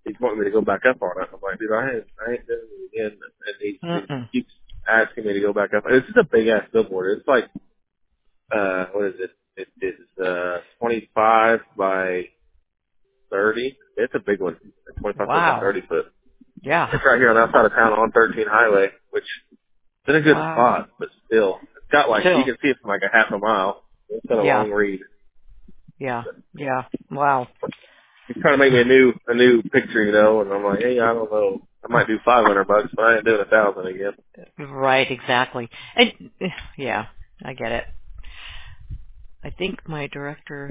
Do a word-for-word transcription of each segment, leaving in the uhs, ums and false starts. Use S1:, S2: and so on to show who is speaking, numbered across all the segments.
S1: he's wanting me to go back up on it. I'm like, dude, I ain't, I ain't doing it again. And he,
S2: Mm-mm.
S1: he keeps asking me to go back up. It's just a big ass billboard. It's like, uh, what is it? It is uh twenty-five by thirty. It's a big one. twenty-five foot by
S2: Wow.
S1: thirty foot.
S2: Yeah.
S1: It's right here on the outside of town on thirteen Highway, which is in a good
S2: Wow.
S1: spot, but still, it's got like you
S2: Still.
S1: can see it from like a half a mile. It's got a
S2: Yeah.
S1: long read.
S2: Yeah. Yeah. Wow.
S1: He's trying to make me a new a new picture, you know, and I'm like, hey, I don't know, I might do five hundred bucks, but I ain't doing a thousand again.
S2: Right, exactly. And yeah, I get it. I think my director,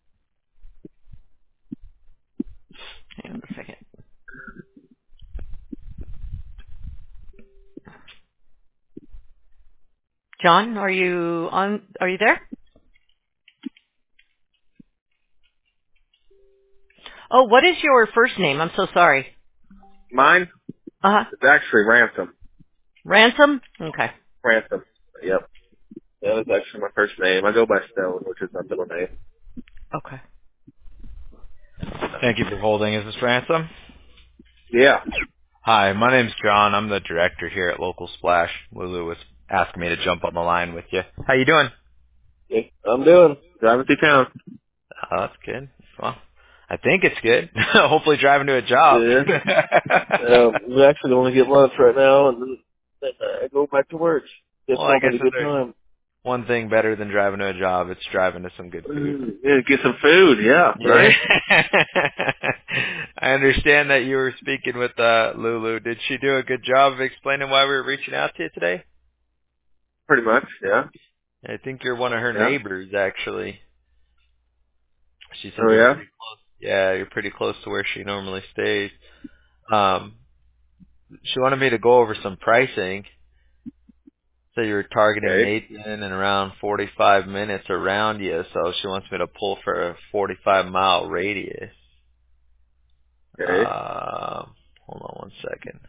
S2: hang on a second. John, are you on, are you there? Oh, what is your first name? I'm so sorry.
S1: Mine,
S2: Uh-huh.
S1: it's actually Ransom.
S2: Ransom? Okay.
S1: Ransom. Yep. Yeah, that's actually my first name. I go by Stone, which is my middle name.
S2: Okay.
S3: Thank you for holding. Is this Ransom?
S1: Yeah.
S3: Hi, my name's John. I'm the director here at Local Splash. Lulu was asking me to jump on the line with you. How you doing?
S1: Yeah, I'm doing. Driving through town.
S3: Oh, that's good. Well, I think it's good. Hopefully driving to a job.
S1: Yeah. Um, we actually only get lunch right now, and then then I go back to work. It's
S3: Well, I
S1: all
S3: guess
S1: been a
S3: if
S1: good
S3: there's
S1: time.
S3: one thing better than driving to a job, it's driving to some good food.
S1: Mm, yeah, get some food. Yeah,
S3: Yeah.
S1: right.
S3: I understand that you were speaking with uh, Lulu. Did she do a good job of explaining why we were reaching out to you today?
S1: Pretty much. Yeah.
S3: I think you're one of her
S1: Yeah.
S3: neighbors, actually. She said
S1: Oh
S3: you're
S1: yeah.
S3: pretty close. Yeah, you're pretty close to where she normally stays. Um, she wanted me to go over some pricing. So you were targeting
S1: Okay.
S3: Nathan and around forty-five minutes around you. So she wants me to pull for a forty-five mile radius.
S1: Okay.
S3: Uh, hold on one second.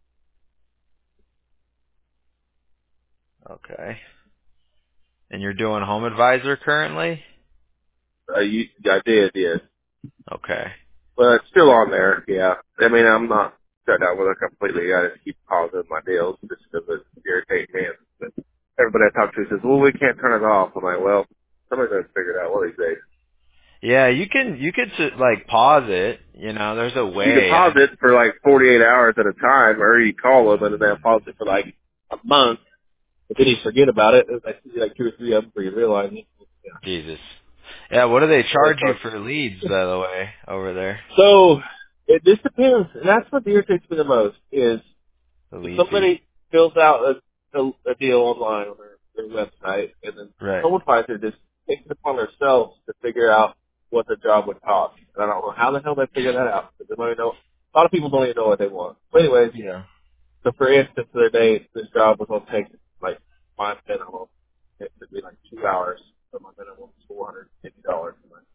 S3: Okay. And you're doing Home Advisor currently?
S1: Uh, you, I did. Yes.
S3: Okay.
S1: But it's still on there. Yeah. I mean, I'm not shut down with it completely. I just keep pausing my deals just because it irritates me. But everybody I talk to says, "Well, we can't turn it off." I'm like, "Well, somebody's gonna figure it out one of these days."
S3: Yeah, you can you could s- like pause it. You know, there's a
S1: You can
S3: way.
S1: pause
S3: I,
S1: it for like forty-eight hours at a time, or you call them and then they'll pause it for like a month, but then you forget about it. And I see like two or three of them before you realize it. Yeah.
S3: Jesus. Yeah, what do they
S1: Well, they
S3: charge you
S1: start.
S3: for leads, by the way, over there?
S1: So it just depends, and that's what irritates me the most is
S3: The
S1: if
S3: lead fee.
S1: somebody fills out a, a, a deal online on their, their website, and then
S3: Right.
S1: home advisor just takes it upon themselves to figure out what the job would cost. And I don't know how the hell they figure that out. Because they don't even know. A lot of people don't even know what they want. But anyways,
S3: Yeah.
S1: so for instance, the other day, this job was going to take like my minimum. It would be like two hours. So my minimum was four hundred fifty dollars.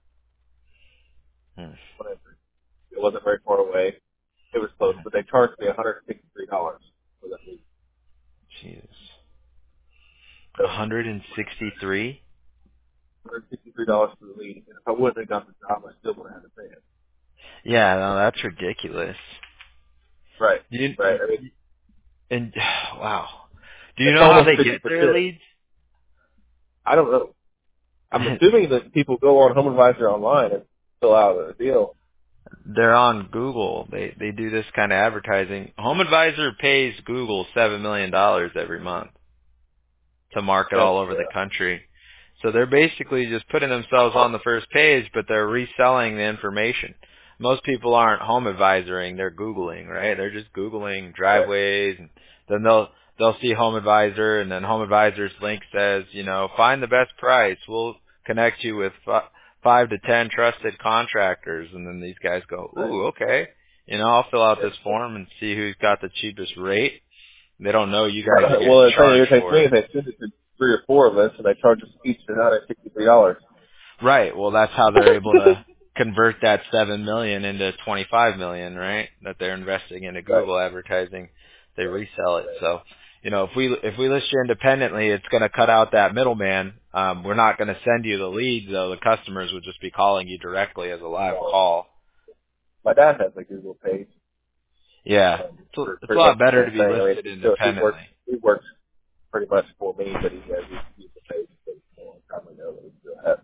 S3: Hmm.
S1: Whatever. It wasn't very far away. It was close, but they charged me one hundred sixty-three dollars for that lead.
S3: Jesus.
S1: So
S3: one hundred sixty-three?
S1: one hundred sixty-three dollars for the lead. And if I wouldn't have got the job, I still would have had to pay it.
S3: Yeah, no, that's ridiculous.
S1: Right.
S3: Do you,
S1: Right. I mean,
S3: and wow. Do you
S1: it's
S3: know how
S1: almost
S3: they
S1: fifty
S3: get their
S1: percent.
S3: leads?
S1: I don't know. I'm assuming that people go on Home Advisor online and fill out a deal.
S3: They're on Google. They they do this kind of advertising. Home Advisor pays Google seven million dollars every month to market
S1: That's,
S3: all over the
S1: uh,
S3: country. So they're basically just putting themselves on the first page, but they're reselling the information. Most people aren't home advisoring, they're Googling, right? They're just Googling
S1: right.
S3: driveways, and then they'll, they'll see Home Advisor, and then Home Advisor's link says, you know, find the best price. We'll connect you with fi- five to ten trusted contractors. And then these guys go,
S1: Right.
S3: ooh, okay. You know, I'll fill out
S1: Yeah.
S3: this form and see who's got the cheapest rate. They don't know you guys are getting
S1: Well, the thing that
S3: charged
S1: irritates
S3: for
S1: me
S3: it.
S1: is they send it to three or four of us, and they charge us each one hundred sixty-three dollars.
S3: Right. Well, that's how they're able to convert that seven million into twenty-five million, right? That they're investing into
S1: Right.
S3: Google advertising. They
S1: Right.
S3: resell it.
S1: Right.
S3: So, you know, if we if we list you independently, it's going to cut out that middleman. Um, we're not going to send you the leads, though. The customers would just be calling you directly as a live call.
S1: my dad has a Google page
S3: Yeah,
S1: um,
S3: it's a,
S1: for
S3: it's a
S1: pretty much
S3: lot
S1: the
S3: better to
S1: same
S3: be
S1: thing. I mean,
S3: listed
S1: so he works
S3: independently.
S1: he works pretty much for me, but he has his Google page a long time ago that he still has.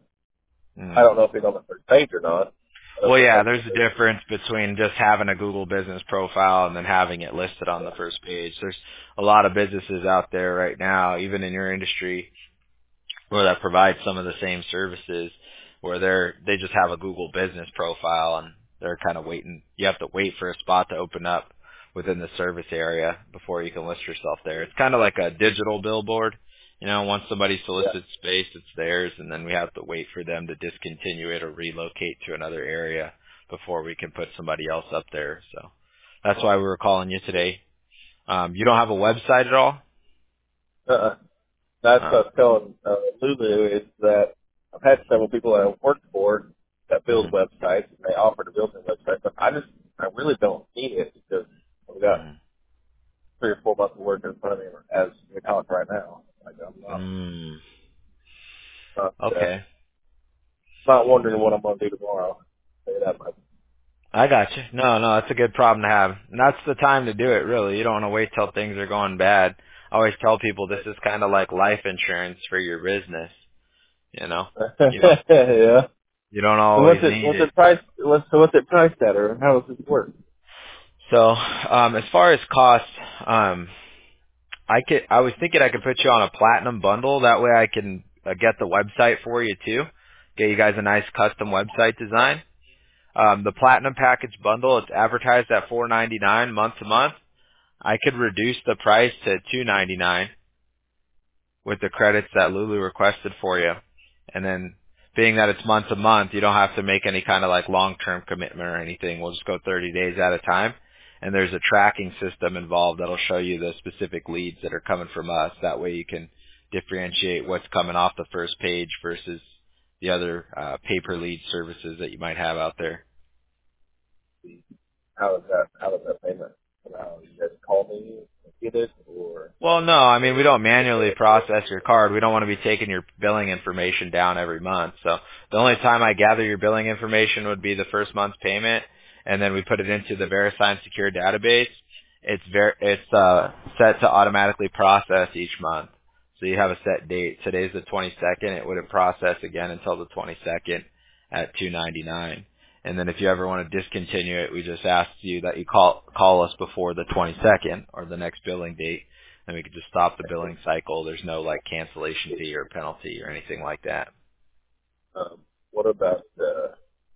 S1: I
S3: Mm.
S1: don't know if he's on the first page or not. I know
S3: Well, yeah,
S1: sometimes
S3: there's
S1: he'll
S3: a
S1: do.
S3: difference between just having a Google business profile and then having it listed on the
S1: Yeah.
S3: first page. There's a lot of businesses out there right now, even in your industry, where that provide some of the same services where they're they just have a Google business profile and they're kind of waiting. You have to wait for a spot to open up within the service area before you can list yourself there. It's kind of like a digital billboard. You know, once somebody
S1: Yeah.
S3: solicits space, it's theirs, and then we have to wait for them to discontinue it or relocate to another area before we can put somebody else up there. So that's why we were calling you today. Um, you don't have a website at all?
S1: Uh-uh. That's what I
S3: Uh,
S1: was telling uh, Lulu is that I've had several people that I've worked for that build
S3: mhm,
S1: websites, and they offer to build their website, but I just, I really don't need it because I've got
S3: mhm.
S1: three or four months of work in front of me as we talk right now. Like, I'm not,
S3: Mm,
S1: not, uh,
S3: okay.
S1: not wondering what I'm going to do tomorrow. Say that much.
S3: I got you. No, no, that's a good problem to have. And that's the time to do it, really. You don't want to wait till things are going bad. I always tell people this is kind of like life insurance for your business. You know, you don't
S1: Yeah.
S3: you don't
S1: So what's
S3: always
S1: it,
S3: need
S1: what's
S3: it.
S1: it priced, what's, so what's it priced at, or how does this work?
S3: So, um, as far as cost, um, I could I was thinking I could put you on a platinum bundle. That way, I can uh, get the website for you too. Get you guys a nice custom website design. Um, the platinum package bundle, it's advertised at four ninety-nine month to month. I could reduce the price to two ninety-nine with the credits that Lulu requested for you. And then being that it's month to month, you don't have to make any kind of like long-term commitment or anything. We'll just go thirty days at a time. And there's a tracking system involved that'll show you the specific leads that are coming from us. That way you can differentiate what's coming off the first page versus the other uh, pay-per lead services that you might have out there.
S1: How is that, how does that payment come out? You guys call me and get it, or,
S3: Well, no, I mean, we
S1: or
S3: don't
S1: just
S3: manually
S1: pay for it?
S3: process your card. We don't want to be taking your billing information down every month. So the only time I gather your billing information would be the first month's payment, and then we put it into the VeriSign secure database. It's ver- it's uh, set to automatically process each month. So you have a set date. Today's the twenty-second. It wouldn't process again until the twenty-second at two ninety-nine. And then if you ever want to discontinue it, we just ask you that you call call us before the twenty-second or the next billing date, and we could just stop the billing cycle. There's no like cancellation fee or penalty or anything like that.
S1: Um, what about, uh,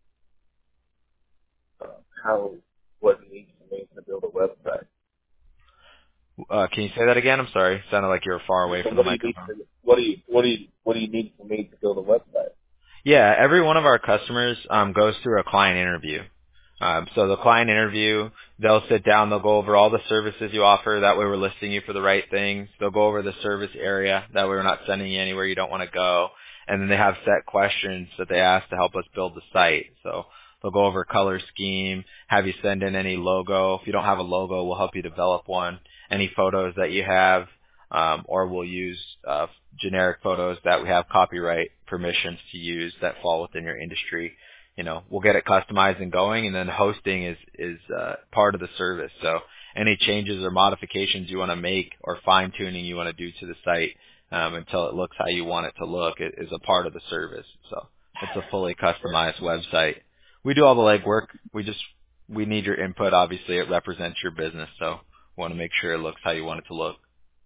S1: uh, how, what it needs for me to build a website?
S3: Uh, can you say that again? I'm sorry. It sounded like you were far away
S1: So
S3: from the
S1: what do you need
S3: microphone.
S1: to, what do you, what do you, what do you need for me to build a website?
S3: Yeah, every one of our customers um, goes through a client interview. Um, so the client interview, they'll sit down, they'll go over all the services you offer. That way we're listing you for the right things. They'll go over the service area. That way we're not sending you anywhere you don't want to go. And then they have set questions that they ask to help us build the site. So they'll go over color scheme, have you send in any logo. If you don't have a logo, we'll help you develop one. Any photos that you have, um, or we'll use uh, generic photos that we have copyright permissions to use that fall within your industry. You know, we'll get it customized and going, and then hosting is is uh, part of the service. So any changes or modifications you want to make or fine tuning you want to do to the site um, until it looks how you want it to look it is a part of the service. So it's a fully customized website. We do all the legwork. We just we need your input. Obviously, it represents your business, so we want to make sure it looks how you want it to look.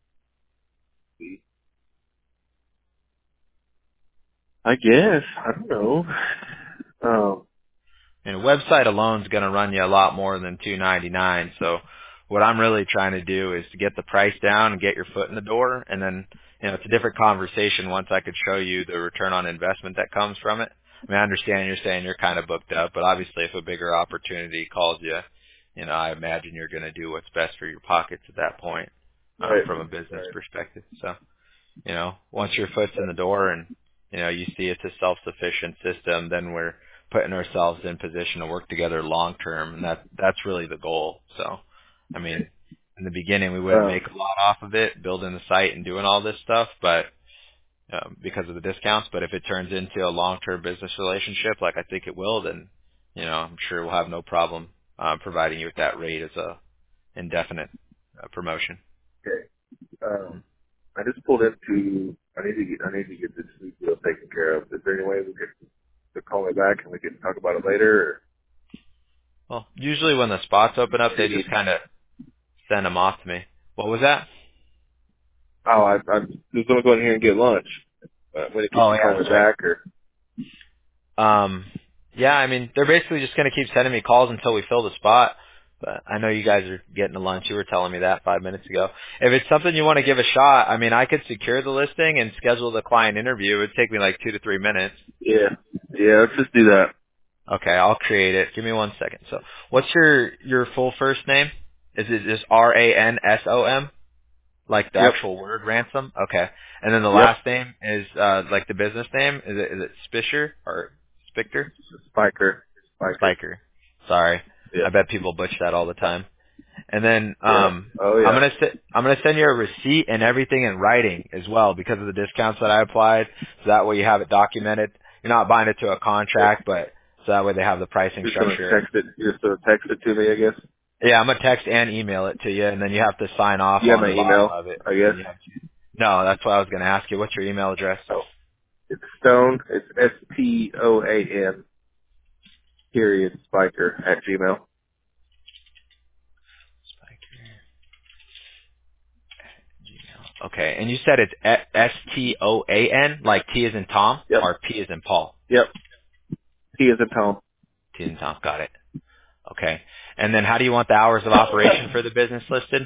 S1: I guess. I don't know. Um,
S3: And a website alone is going to run you a lot more than two ninety-nine. So what I'm really trying to do is to get the price down and get your foot in the door. And then, you know, it's a different conversation once I could show you the return on investment that comes from it. I mean, I understand you're saying you're kind of booked up, but obviously if a bigger opportunity calls you, you know, I imagine you're going to do what's best for your pockets at that point, um,
S1: right.
S3: from a business
S1: Right.
S3: perspective. So, you know, once your foot's in the door and, you know, you see it's a self-sufficient system, then we're putting ourselves in position to work together long term, and that that's really the goal. So, I mean, in the beginning we wouldn't
S1: Um,
S3: make a lot off of it, building the site and doing all this stuff, but um, because of the discounts. But if it turns into a long-term business relationship, like I think it will, then you know, I'm sure we'll have no problem uh, providing you with that rate as a indefinite uh, promotion.
S1: Okay. Um, I just pulled into. I need to get. I need to get this sleep deal taken care of. Is there any way we could to call me back and we can talk about it later?
S3: Well, usually when the spots open up,
S1: Or do
S3: they
S1: you
S3: just
S1: need?
S3: kind of send them off to me. What was that?
S1: Oh, I, I'm just gonna go in here and get lunch. Uh, when could
S3: Oh
S1: you
S3: yeah,
S1: call me
S3: that's right.
S1: back? Or
S3: Um, yeah, I mean, they're basically just going to keep sending me calls until we fill the spot. But I know you guys are getting to lunch. You were telling me that five minutes ago. If it's something you want to give a shot, I mean, I could secure the listing and schedule the client interview. It would take me like two to three minutes.
S1: yeah, yeah. Let's just do that.
S3: Okay, I'll create it. Give me one second. So, what's your your full first name? Is it just R A N S O M, like the
S1: Yep.
S3: actual word ransom? Okay, and then the
S1: Yep.
S3: last name is uh like the business name. Is it is it Spisher or Spicter?
S1: Spiker. Spiker.
S3: Spiker. Sorry.
S1: Yeah.
S3: I bet people butch that all the time. And then
S1: Yeah.
S3: um
S1: Oh
S3: I'm
S1: yeah.
S3: gonna se- I'm gonna send you a receipt and everything in writing as well because of the discounts that I applied. So that way you have it documented. You're not buying it to a
S1: Okay.
S3: contract, but so that way they have the pricing
S1: You're just gonna
S3: structure. And
S1: text it. You're just gonna text it to me, I guess.
S3: yeah, I'm gonna text and email it to you, and then you have to sign off
S1: You have
S3: on
S1: my
S3: the bottom
S1: email,
S3: of it.
S1: I
S3: And then
S1: guess.
S3: you have no, that's what I was gonna ask you. What's your email address?
S1: Oh, it's Stone. It's S T O A N period Spiker at Gmail.
S3: Spiker. Gmail. Okay, and you said it's S T O A N, like T is in Tom,
S1: Yep.
S3: or P is in Paul?
S1: Yep. He is in Tom.
S3: T is in Tom. Got it. Okay. And then how do you want the hours of operation for the business listed?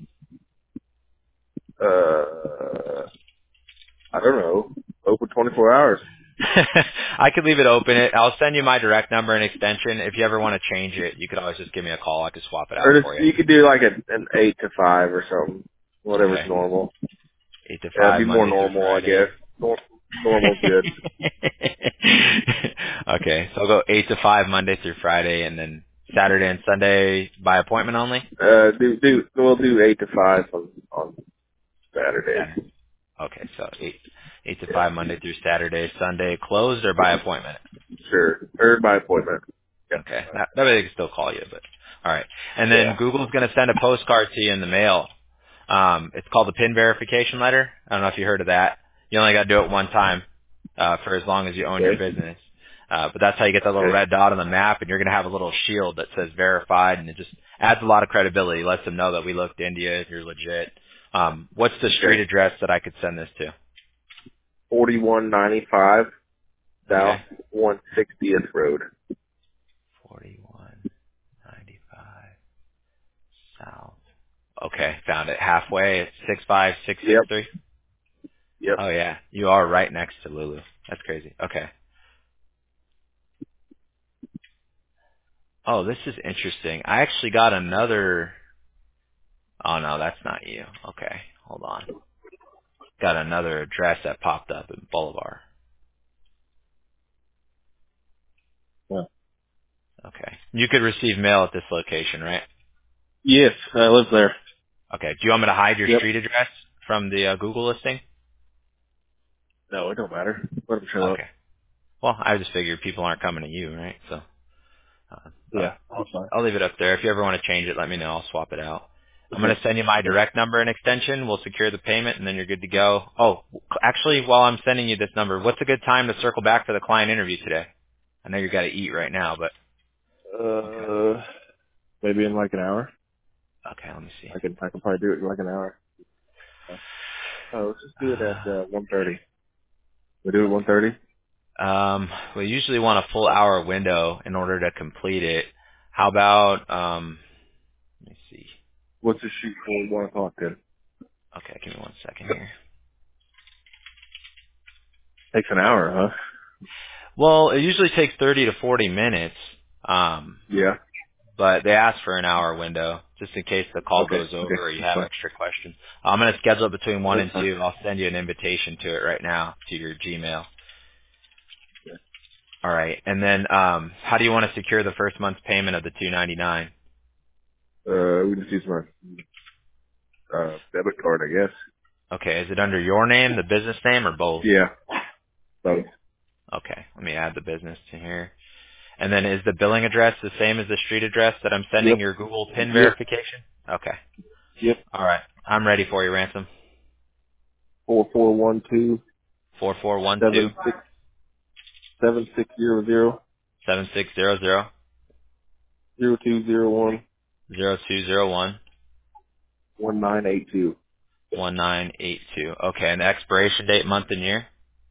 S1: Uh, I don't know. Open twenty-four hours.
S3: I could leave it open. It. I'll send you my direct number and extension. If you ever want to change it, you could always just give me a call. I could swap it out
S1: Or just,
S3: for you.
S1: you could do like an, an eight to five or something. Whatever's
S3: Okay.
S1: normal.
S3: eight to
S1: Yeah, it'd
S3: five,
S1: be more
S3: Monday through
S1: normal, I
S3: Friday.
S1: guess. Nor- normal's good.
S3: Okay. So I'll go eight to five, Monday through Friday, and then Saturday and Sunday by appointment only?
S1: Uh, do, do, we'll do eight to five on, on Saturdays.
S3: Saturday. Okay. So eight, eight to
S1: Yeah.
S3: five, Monday through Saturday. Sunday closed or by appointment?
S1: Sure. Or by appointment. Yeah.
S3: Okay. That, that way they can still call you, but all right. And then
S1: Yeah.
S3: Google's going to send a postcard to you in the mail. Um, it's called the PIN verification letter. I don't know if you heard of that. You only got to do it one time uh, for as long as you own your
S1: Okay.
S3: business. Uh, but that's how you get that little
S1: Okay.
S3: red dot on the map, and you're going to have a little shield that says verified, and it just adds a lot of credibility. Lets them know that we looked into you, you're legit. Um, what's the street
S1: Okay.
S3: address that I could send this to?
S1: forty-one ninety-five South
S3: Okay.
S1: one sixtieth Road.
S3: forty-one ninety-five South. Okay, found it. Halfway at six five six six
S1: Yep.
S3: three.
S1: Yep.
S3: Oh yeah, you are right next to Lulu. That's crazy. Okay. Oh, this is interesting. I actually got another. Oh no, that's not you. Okay, hold on. Got another address that popped up in Bolivar.
S1: Yeah.
S3: Okay. You could receive mail at this location, right?
S1: Yes, I live there.
S3: Okay. Do you want me to hide your
S1: Yep.
S3: street address from the uh, Google listing?
S1: No, it don't matter. Let them show up.
S3: Okay. Well, I just figured people aren't coming to you, right? So, uh, uh,
S1: Yeah, that's fine.
S3: I'll leave it up there. If you ever want to change it, let me know. I'll swap it out. I'm going
S1: Okay.
S3: to send you my direct number and extension. We'll secure the payment, and then you're good to go. Oh, actually, while I'm sending you this number, what's a good time to circle back for the client interview today? I know you got to eat right now, but okay.
S1: Uh, maybe in like an hour.
S3: Okay, let me see.
S1: I can I can probably do it in like an hour. Uh, oh, let's just do it at uh, one thirty. We do it one thirty.
S3: Um, we usually want a full hour window in order to complete it. How about um? Let me see.
S1: What's the shoot for one o'clock then?
S3: Okay, give me one second here.
S1: Takes an hour, huh?
S3: Well, it usually takes thirty to forty minutes. Um,
S1: Yeah.
S3: but they ask for an hour window just in case the call
S1: Okay.
S3: goes over
S1: Okay.
S3: or you
S1: That's
S3: have
S1: fine.
S3: extra questions. I'm going to schedule it between one
S1: That's
S3: and
S1: fine.
S3: two. I'll send you an invitation to it right now to your Gmail. All right. And then um, how do you want to secure the first month's payment of the two ninety-nine?
S1: Uh, we just use my uh debit card, I guess.
S3: Okay. Is it under your name, the business name, or both?
S1: Yeah. So
S3: Okay. Let me add the business to here. And then is the billing address the same as the street address that I'm sending
S1: Yep.
S3: your Google PIN
S1: Yep.
S3: verification? Okay.
S1: Yep.
S3: All right. I'm ready for you, Ransom.
S1: Four four one two
S3: Four four one two
S1: seven six seven six zero zero
S3: seven six zero zero
S1: zero two zero one
S3: zero two zero one
S1: one nine eight two.
S3: one nine eight two. Okay. And the expiration date, month and year?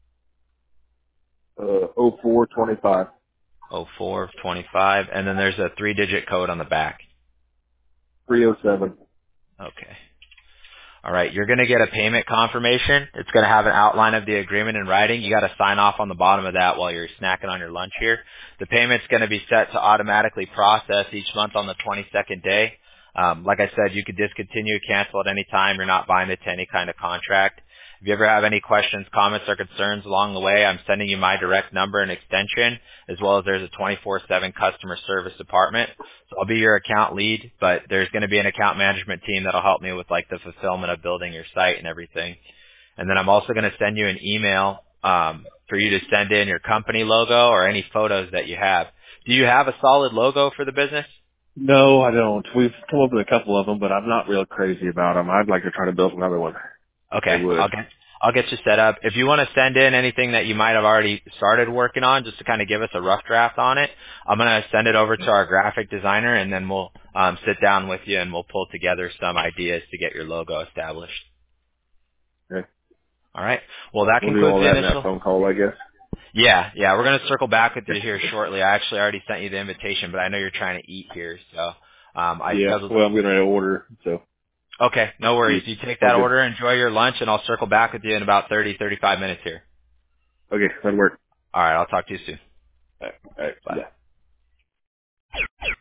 S1: Uh, oh four twenty five.
S3: oh four twenty-five. And then there's a three-digit code on the back.
S1: Three oh seven.
S3: Okay. All right, you're going to get a payment confirmation. It's going to have an outline of the agreement in writing. You got to sign off on the bottom of that while you're snacking on your lunch here. The payment's going to be set to automatically process each month on the twenty-second day. Um, like I said, you could discontinue, cancel at any time. You're not binded to any kind of contract. If you ever have any questions, comments, or concerns along the way, I'm sending you my direct number and extension, as well as there's a twenty-four seven customer service department. So I'll be your account lead, but there's going to be an account management team that'll help me with like the fulfillment of building your site and everything. And then I'm also going to send you an email um, for you to send in your company logo or any photos that you have. Do you have a solid logo for the business?
S1: No, I don't. We've come up with a couple of them, but I'm not real crazy about them. I'd like to try to build another one. If they
S3: Okay,
S1: would.
S3: I'll get I'll get you set up. If you want to send in anything that you might have already started working on, just to kind of give us a rough draft on it, I'm gonna send it over to our graphic designer, and then we'll um, sit down with you and we'll pull together some ideas to get your logo established.
S1: Okay.
S3: All right. Well, that
S1: We'll do
S3: concludes
S1: all
S3: the
S1: that in that
S3: initial.
S1: phone call, I guess.
S3: Yeah, yeah. We're gonna circle back with you here shortly. I actually already sent you the invitation, but I know you're trying to eat here, so um, I
S1: Yeah.
S3: scheduled.
S1: Well, I'm getting ready to order, so.
S3: Okay, no worries. You take
S1: Sounds
S3: that
S1: good.
S3: order, enjoy your lunch, and I'll circle back with you in about thirty, thirty-five minutes here.
S1: Okay, that'll work.
S3: All right. I'll talk to you soon.
S1: All right. All right.
S3: Bye.
S1: Yeah.